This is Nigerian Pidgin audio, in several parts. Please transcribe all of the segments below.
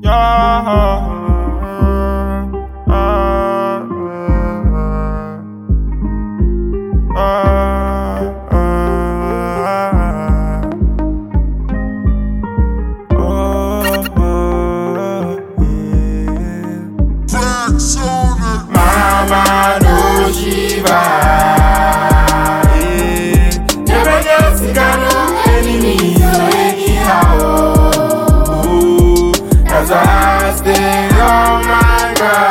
Mama no Shiva. Never just no enemies or anyhow. As I stay on my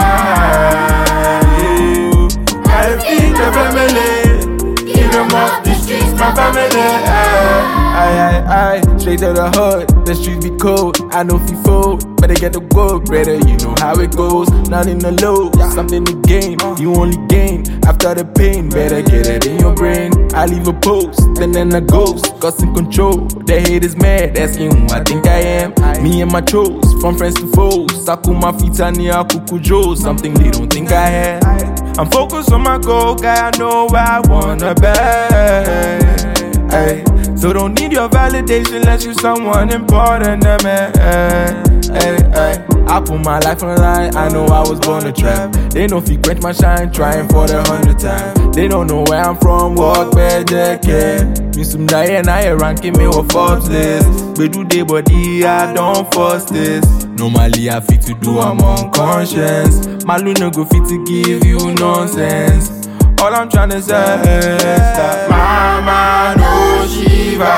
grind, I feed the family, give them off the streets, my family. Straight to the hood, the streets be cold. I know if you fold, better get the gold, brother. You know how it goes. Not in the low, something to gain. You only gain after the pain. Better get it in your brain. I leave a post, then a ghost, cause in control. The hate is mad, asking who I think I am. Me and my chose, from friends to foes. Sakuma Fitania Kukujo, something they don't think I had. I'm focused on my goal, guy. I know where I wanna be. Ay, so don't need your validation unless you someone important to me. I put my life on the line, I know I was born to trap. They know if you quench my shine, trying for the 100th time. They don't know where I'm from, walk where they can. Me some die and I ranking me with Forbes list. We do day body, I don't force this. Normally I fit to do, I'm unconscious. My luna go fit to give you nonsense. All I'm tryna say is that Mama no Shiva.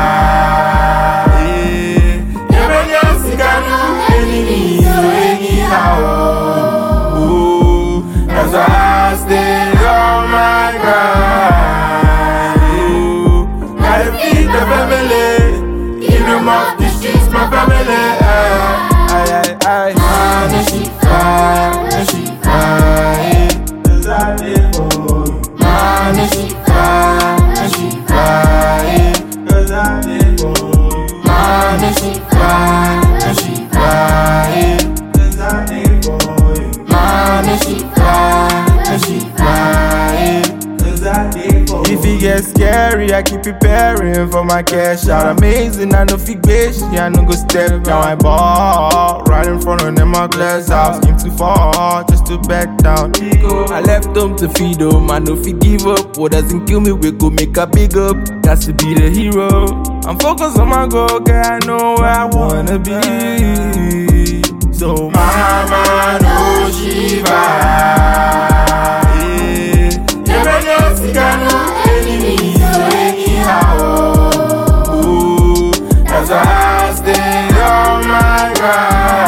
Never just no enemies or anyhow. As I stay on my grind, gotta feed the family, give them off the streets, my family. No Shiva, no Shiva. Cause I live for no Shiva, no Shiva, cause I live for you. No Shiva, no Shiva, cause I live for you. No Shiva, no Shiva, cause I live for you. If it gets scary, I keep preparing for my cash out. Amazing, I know fig bitch, I no go step down. I ball right in front of them, my glass house. Came too far just to back down. I left them to feed them, I know if you give up. What doesn't kill me, we go make a big up. Got to be the hero. I'm focused on my goal, girl, I know where I wanna be. So Mama no Shiva. Never just no enemies or anyhow. As I stay on my grind.